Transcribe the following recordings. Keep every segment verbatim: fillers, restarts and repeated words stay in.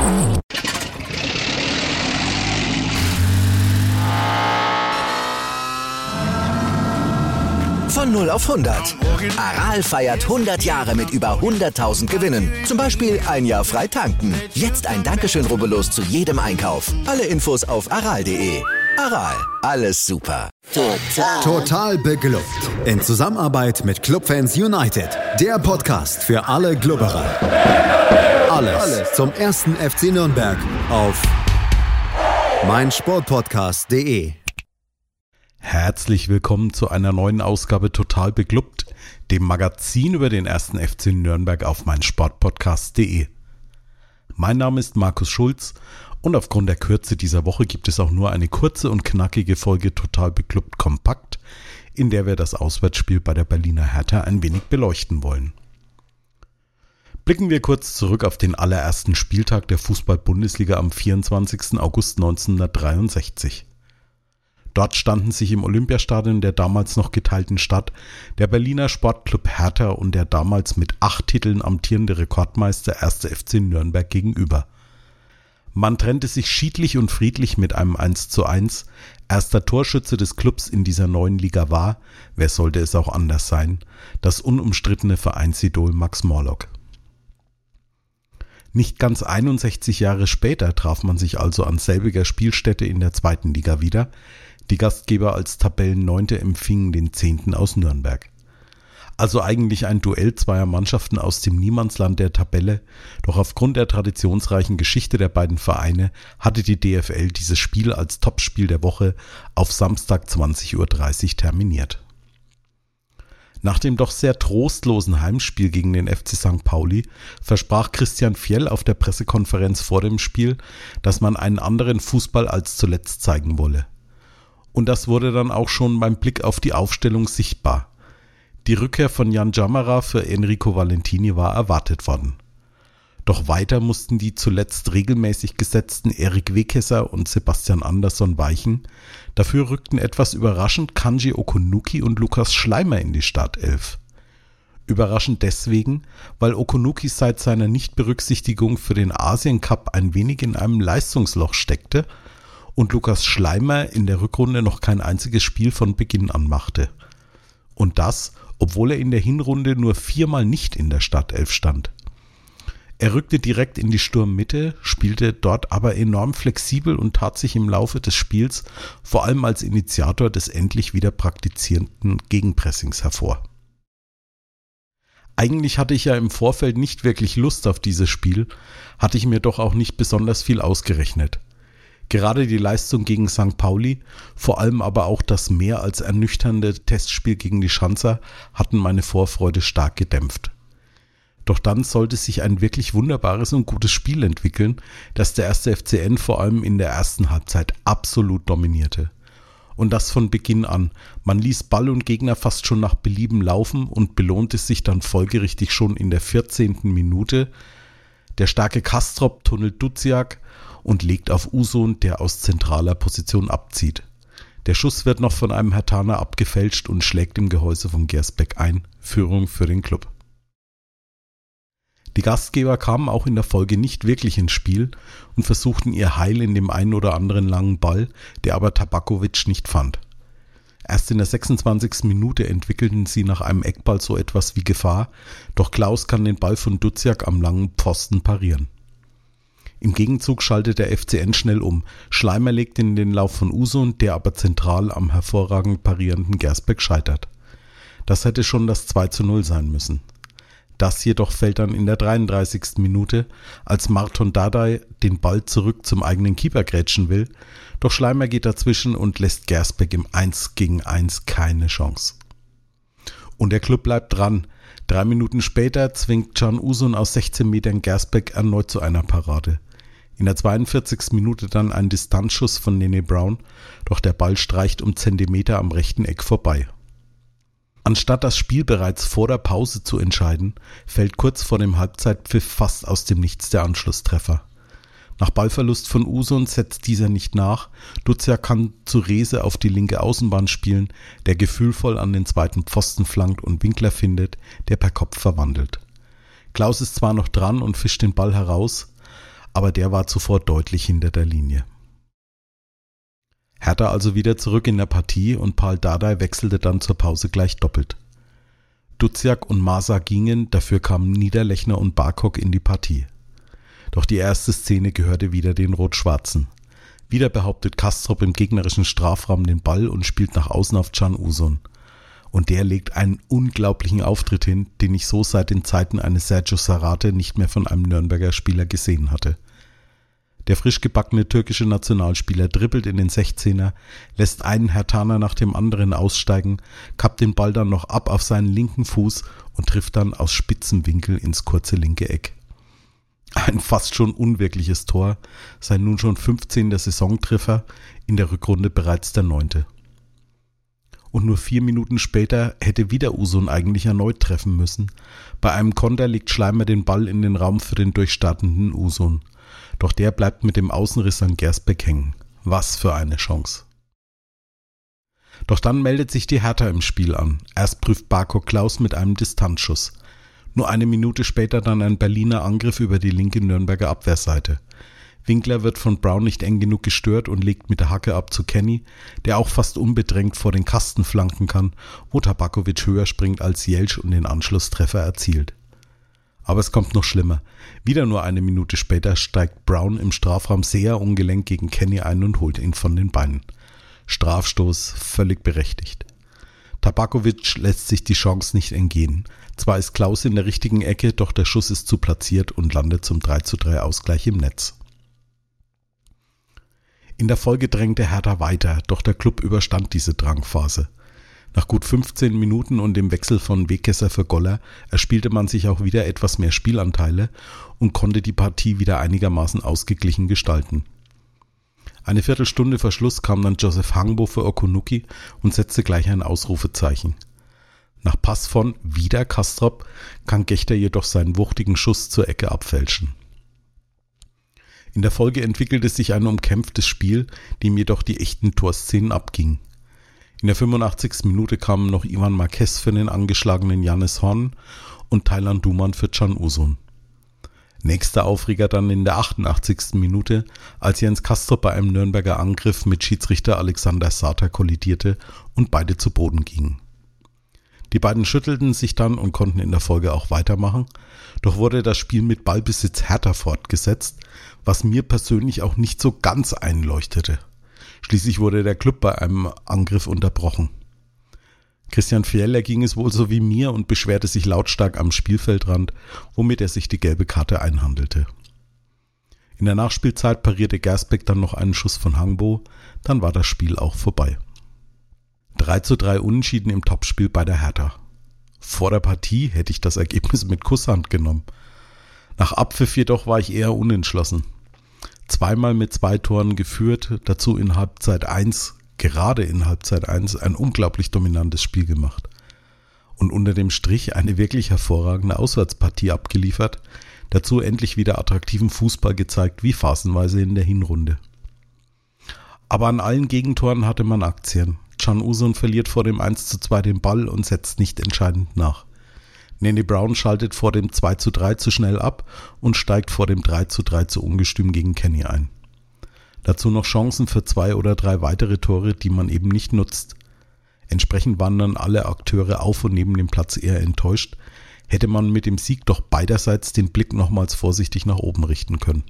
Von null auf hundert. Aral feiert hundert Jahre mit über hunderttausend Gewinnen. Zum Beispiel ein Jahr frei tanken. Jetzt ein Dankeschön, rubbellos zu jedem Einkauf. Alle Infos auf aral punkt de. Aral, alles super. Total. Total beglückt. In Zusammenarbeit mit Clubfans United. Der Podcast für alle Glubberer. Alles, alles zum ersten F C Nürnberg auf meinsportpodcast punkt de. Herzlich willkommen zu einer neuen Ausgabe Total beglückt, dem Magazin über den ersten F C Nürnberg auf meinsportpodcast punkt de. Mein Name ist Markus Schulz und aufgrund der Kürze dieser Woche gibt es auch nur eine kurze und knackige Folge Total beglückt kompakt, in der wir das Auswärtsspiel bei der Berliner Hertha ein wenig beleuchten wollen. Blicken wir kurz zurück auf den allerersten Spieltag der Fußball-Bundesliga am vierundzwanzigsten August neunzehnhundertdreiundsechzig. Dort standen sich im Olympiastadion der damals noch geteilten Stadt der Berliner Sportclub Hertha und der damals mit acht Titeln amtierende Rekordmeister erster F C Nürnberg gegenüber. Man trennte sich schiedlich und friedlich mit einem eins zu eins. Erster Torschütze des Clubs in dieser neuen Liga war, wer sollte es auch anders sein, das unumstrittene Vereinsidol Max Morlock. Nicht ganz einundsechzig Jahre später traf man sich also an selbiger Spielstätte in der zweiten Liga wieder. Die Gastgeber als Tabellenneunte empfingen den Zehnten aus Nürnberg. Also eigentlich ein Duell zweier Mannschaften aus dem Niemandsland der Tabelle, doch aufgrund der traditionsreichen Geschichte der beiden Vereine hatte die D F L dieses Spiel als Topspiel der Woche auf Samstag zwanzig Uhr dreißig terminiert. Nach dem doch sehr trostlosen Heimspiel gegen den F C Sankt Pauli versprach Christian Fjell auf der Pressekonferenz vor dem Spiel, dass man einen anderen Fußball als zuletzt zeigen wolle. Und das wurde dann auch schon beim Blick auf die Aufstellung sichtbar. Die Rückkehr von Jan Jammerer für Enrico Valentini war erwartet worden. Doch weiter mussten die zuletzt regelmäßig gesetzten Erik Wekesser und Sebastian Andersson weichen. Dafür rückten etwas überraschend Kanji Okunuki und Lukas Schleimer in die Startelf. Überraschend deswegen, weil Okunuki seit seiner Nichtberücksichtigung für den Asien-Cup ein wenig in einem Leistungsloch steckte und Lukas Schleimer in der Rückrunde noch kein einziges Spiel von Beginn an machte. Und das, obwohl er in der Hinrunde nur viermal nicht in der Startelf stand. Er rückte direkt in die Sturmmitte, spielte dort aber enorm flexibel und tat sich im Laufe des Spiels vor allem als Initiator des endlich wieder praktizierenden Gegenpressings hervor. Eigentlich hatte ich ja im Vorfeld nicht wirklich Lust auf dieses Spiel, hatte ich mir doch auch nicht besonders viel ausgerechnet. Gerade die Leistung gegen Sankt Pauli, vor allem aber auch das mehr als ernüchternde Testspiel gegen die Schanzer hatten meine Vorfreude stark gedämpft. Doch dann sollte sich ein wirklich wunderbares und gutes Spiel entwickeln, das der erste F C N vor allem in der ersten Halbzeit absolut dominierte. Und das von Beginn an. Man ließ Ball und Gegner fast schon nach Belieben laufen und belohnte sich dann folgerichtig schon in der vierzehnten Minute. Der starke Kastrop tunnelt Duziak und legt auf Usun, der aus zentraler Position abzieht. Der Schuss wird noch von einem Herthaner abgefälscht und schlägt im Gehäuse von Gersbeck ein. Führung für den Club. Die Gastgeber kamen auch in der Folge nicht wirklich ins Spiel und versuchten ihr Heil in dem einen oder anderen langen Ball, der aber Tabakovic nicht fand. Erst in der sechsundzwanzigsten Minute entwickelten sie nach einem Eckball so etwas wie Gefahr, doch Klaus kann den Ball von Duziak am langen Pfosten parieren. Im Gegenzug schaltet der F C N schnell um. Schleimer legt in den Lauf von Usun, der aber zentral am hervorragend parierenden Gersbeck scheitert. Das hätte schon das zwei zu null sein müssen. Das jedoch fällt dann in der dreiunddreißigsten Minute, als Marton Dardai den Ball zurück zum eigenen Keeper grätschen will, doch Schleimer geht dazwischen und lässt Gersbeck im eins gegen eins keine Chance. Und der Club bleibt dran. Drei Minuten später zwingt Can Usun aus sechzehn Metern Gersbeck erneut zu einer Parade. In der zweiundvierzigsten Minute dann ein Distanzschuss von Nene Brown, doch der Ball streicht um Zentimeter am rechten Eck vorbei. Anstatt das Spiel bereits vor der Pause zu entscheiden, fällt kurz vor dem Halbzeitpfiff fast aus dem Nichts der Anschlusstreffer. Nach Ballverlust von Usun setzt dieser nicht nach. Duziak kann zu Rehse auf die linke Außenbahn spielen, der gefühlvoll an den zweiten Pfosten flankt und Winkler findet, der per Kopf verwandelt. Klaus ist zwar noch dran und fischt den Ball heraus, aber der war zuvor deutlich hinter der Linie. Hertha also wieder zurück in der Partie und Paul Dardai wechselte dann zur Pause gleich doppelt. Duziak und Masa gingen, dafür kamen Niederlechner und Barkok in die Partie. Doch die erste Szene gehörte wieder den Rot-Schwarzen. Wieder behauptet Kastrop im gegnerischen Strafraum den Ball und spielt nach außen auf Can Uzun. Und der legt einen unglaublichen Auftritt hin, den ich so seit den Zeiten eines Sergio Sarate nicht mehr von einem Nürnberger Spieler gesehen hatte. Der frisch gebackene türkische Nationalspieler dribbelt in den sechzehner, lässt einen Herthaner nach dem anderen aussteigen, kappt den Ball dann noch ab auf seinen linken Fuß und trifft dann aus spitzem Winkel ins kurze linke Eck. Ein fast schon unwirkliches Tor, sein nun schon fünfzehnter Saisontreffer, in der Rückrunde bereits der neunte. Und nur vier Minuten später hätte wieder Uzun eigentlich erneut treffen müssen. Bei einem Konter legt Schleimer den Ball in den Raum für den durchstartenden Uzun. Doch der bleibt mit dem Außenriss an Gersbeck hängen. Was für eine Chance. Doch dann meldet sich die Hertha im Spiel an. Erst prüft Barkok Klaus mit einem Distanzschuss. Nur eine Minute später dann ein Berliner Angriff über die linke Nürnberger Abwehrseite. Winkler wird von Brown nicht eng genug gestört und legt mit der Hacke ab zu Kenny, der auch fast unbedrängt vor den Kasten flanken kann, wo Tabakovic höher springt als Jelsch und den Anschlusstreffer erzielt. Aber es kommt noch schlimmer. Wieder nur eine Minute später steigt Brown im Strafraum sehr ungelenkt gegen Kenny ein und holt ihn von den Beinen. Strafstoß völlig berechtigt. Tabakovic lässt sich die Chance nicht entgehen. Zwar ist Klaus in der richtigen Ecke, doch der Schuss ist zu platziert und landet zum drei zu drei Ausgleich im Netz. In der Folge drängte Hertha weiter, doch der Klub überstand diese Drangphase. Nach gut fünfzehn Minuten und dem Wechsel von Wegesser für Goller erspielte man sich auch wieder etwas mehr Spielanteile und konnte die Partie wieder einigermaßen ausgeglichen gestalten. Eine Viertelstunde vor Schluss kam dann Joseph Hangbo für Okunuki und setzte gleich ein Ausrufezeichen. Nach Pass von wieder Kastrop kann Gechter jedoch seinen wuchtigen Schuss zur Ecke abfälschen. In der Folge entwickelte sich ein umkämpftes Spiel, dem jedoch die echten Torszenen abgingen. In der fünfundachtzigsten Minute kamen noch Ivan Marquez für den angeschlagenen Jannis Horn und Taylan Duman für Can Uzun. Nächster Aufreger dann in der achtundachtzigsten Minute, als Jens Kastrop bei einem Nürnberger Angriff mit Schiedsrichter Alexander Sater kollidierte und beide zu Boden gingen. Die beiden schüttelten sich dann und konnten in der Folge auch weitermachen, doch wurde das Spiel mit Ballbesitz Hertha fortgesetzt, was mir persönlich auch nicht so ganz einleuchtete. Schließlich wurde der Klub bei einem Angriff unterbrochen. Christian Fieller ging es wohl so wie mir und beschwerte sich lautstark am Spielfeldrand, womit er sich die gelbe Karte einhandelte. In der Nachspielzeit parierte Gersbeck dann noch einen Schuss von Hangbo, dann war das Spiel auch vorbei. drei zu drei Unentschieden im Topspiel bei der Hertha. Vor der Partie hätte ich das Ergebnis mit Kusshand genommen. Nach Abpfiff jedoch war ich eher unentschlossen. Zweimal mit zwei Toren geführt, dazu in Halbzeit eins, gerade in Halbzeit eins, ein unglaublich dominantes Spiel gemacht. Und unter dem Strich eine wirklich hervorragende Auswärtspartie abgeliefert, dazu endlich wieder attraktiven Fußball gezeigt, wie phasenweise in der Hinrunde. Aber an allen Gegentoren hatte man Aktien. Can Uzun verliert vor dem eins zu zwei den Ball und setzt nicht entscheidend nach. Nene Brown schaltet vor dem zwei zu drei zu schnell ab und steigt vor dem drei zu drei zu ungestüm gegen Kenny ein. Dazu noch Chancen für zwei oder drei weitere Tore, die man eben nicht nutzt. Entsprechend waren dann alle Akteure auf und neben dem Platz eher enttäuscht, hätte man mit dem Sieg doch beiderseits den Blick nochmals vorsichtig nach oben richten können.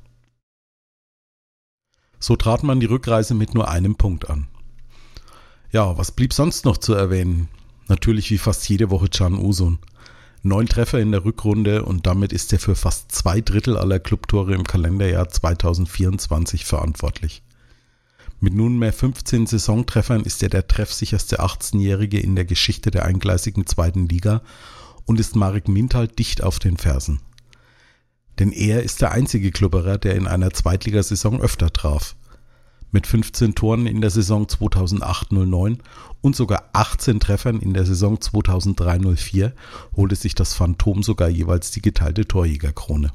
So trat man die Rückreise mit nur einem Punkt an. Ja, was blieb sonst noch zu erwähnen? Natürlich wie fast jede Woche Can Uzun. Neun Treffer in der Rückrunde und damit ist er für fast zwei Drittel aller Clubtore im Kalenderjahr zweitausendvierundzwanzig verantwortlich. Mit nunmehr fünfzehn Saisontreffern ist er der treffsicherste achtzehnjährige in der Geschichte der eingleisigen zweiten Liga und ist Marek Mintal dicht auf den Fersen. Denn er ist der einzige Klubberer, der in einer Zweitligasaison öfter traf. Mit fünfzehn Toren in der Saison zweitausendacht null neun und sogar achtzehn Treffern in der Saison zweitausenddrei null vier holte sich das Phantom sogar jeweils die geteilte Torjägerkrone.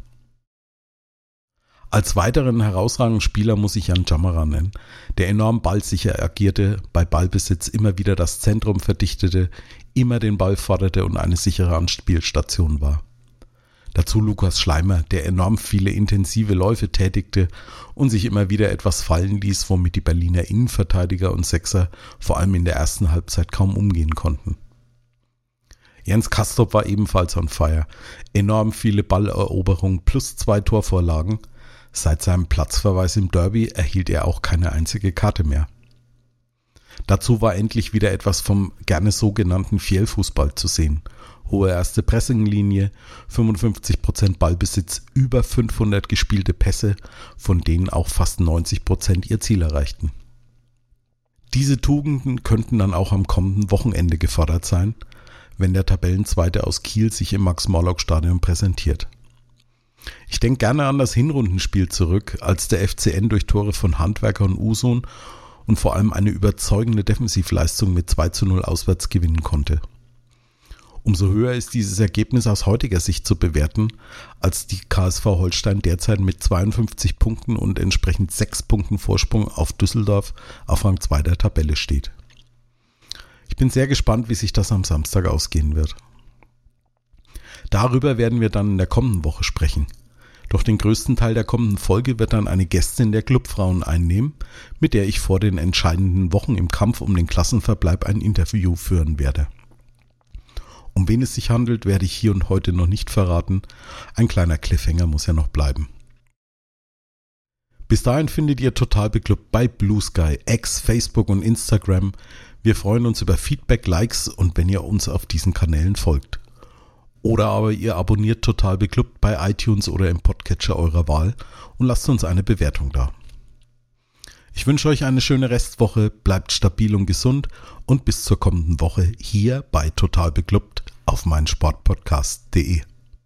Als weiteren herausragenden Spieler muss ich Jan Jammerer nennen, der enorm ballsicher agierte, bei Ballbesitz immer wieder das Zentrum verdichtete, immer den Ball forderte und eine sichere Anspielstation war. Dazu Lukas Schleimer, der enorm viele intensive Läufe tätigte und sich immer wieder etwas fallen ließ, womit die Berliner Innenverteidiger und Sechser vor allem in der ersten Halbzeit kaum umgehen konnten. Jens Castrop war ebenfalls on fire. Enorm viele Balleroberungen plus zwei Torvorlagen. Seit seinem Platzverweis im Derby erhielt er auch keine einzige Karte mehr. Dazu war endlich wieder etwas vom gerne so genannten Fjell-Fußball zu sehen. Hohe erste Pressinglinie, fünfundfünfzig Prozent Ballbesitz, über fünfhundert gespielte Pässe, von denen auch fast neunzig Prozent ihr Ziel erreichten. Diese Tugenden könnten dann auch am kommenden Wochenende gefordert sein, wenn der Tabellenzweite aus Kiel sich im Max-Morlock-Stadion präsentiert. Ich denke gerne an das Hinrundenspiel zurück, als der F C N durch Tore von Handwerker und Usun und vor allem eine überzeugende Defensivleistung mit zwei zu null auswärts gewinnen konnte. Umso höher ist dieses Ergebnis aus heutiger Sicht zu bewerten, als die K S V Holstein derzeit mit zweiundfünfzig Punkten und entsprechend sechs Punkten Vorsprung auf Düsseldorf auf Rang zwei der Tabelle steht. Ich bin sehr gespannt, wie sich das am Samstag ausgehen wird. Darüber werden wir dann in der kommenden Woche sprechen. Doch den größten Teil der kommenden Folge wird dann eine Gästin der Clubfrauen einnehmen, mit der ich vor den entscheidenden Wochen im Kampf um den Klassenverbleib ein Interview führen werde. Um wen es sich handelt, werde ich hier und heute noch nicht verraten. Ein kleiner Cliffhanger muss ja noch bleiben. Bis dahin findet ihr Total Beklubbt bei Blue Sky, X, Facebook und Instagram. Wir freuen uns über Feedback, Likes und wenn ihr uns auf diesen Kanälen folgt. Oder aber ihr abonniert Total Beklubbt bei iTunes oder im Podcatcher eurer Wahl und lasst uns eine Bewertung da. Ich wünsche euch eine schöne Restwoche, bleibt stabil und gesund und bis zur kommenden Woche hier bei Total Beklubbt auf meinsportpodcast punkt de.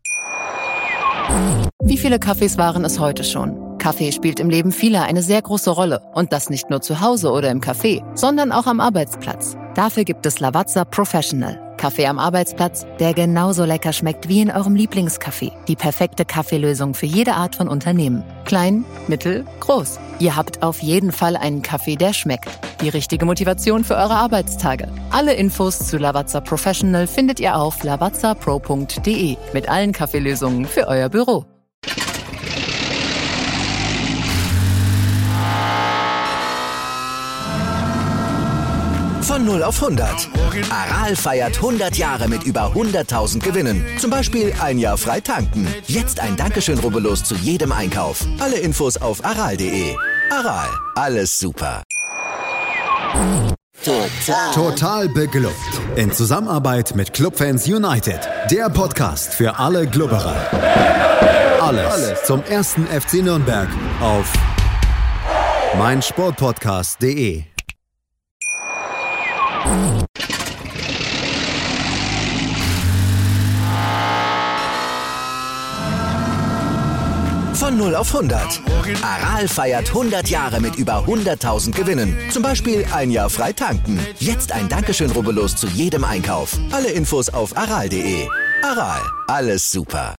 Wie viele Kaffees waren es heute schon? Kaffee spielt im Leben vieler eine sehr große Rolle. Und das nicht nur zu Hause oder im Café, sondern auch am Arbeitsplatz. Dafür gibt es Lavazza Professional. Kaffee am Arbeitsplatz, der genauso lecker schmeckt wie in eurem Lieblingscafé. Die perfekte Kaffeelösung für jede Art von Unternehmen. Klein, mittel, groß. Ihr habt auf jeden Fall einen Kaffee, der schmeckt. Die richtige Motivation für eure Arbeitstage. Alle Infos zu Lavazza Professional findet ihr auf lavazza pro punkt de mit allen Kaffeelösungen für euer Büro. Von null auf hundert. Aral feiert hundert Jahre mit über hunderttausend Gewinnen. Zum Beispiel ein Jahr frei tanken. Jetzt ein Dankeschön, rubbellos zu jedem Einkauf. Alle Infos auf aral punkt de. Aral, alles super. Total. Total beglückt. In Zusammenarbeit mit Clubfans United. Der Podcast für alle Glubberer. Alles, Alles zum ersten F C Nürnberg auf meinsportpodcast punkt de. Von null auf hundert. Aral feiert hundert Jahre mit über hunderttausend Gewinnen. Zum Beispiel ein Jahr frei tanken. Jetzt ein Dankeschön, rubbellos zu jedem Einkauf. Alle Infos auf aral punkt de. Aral, alles super.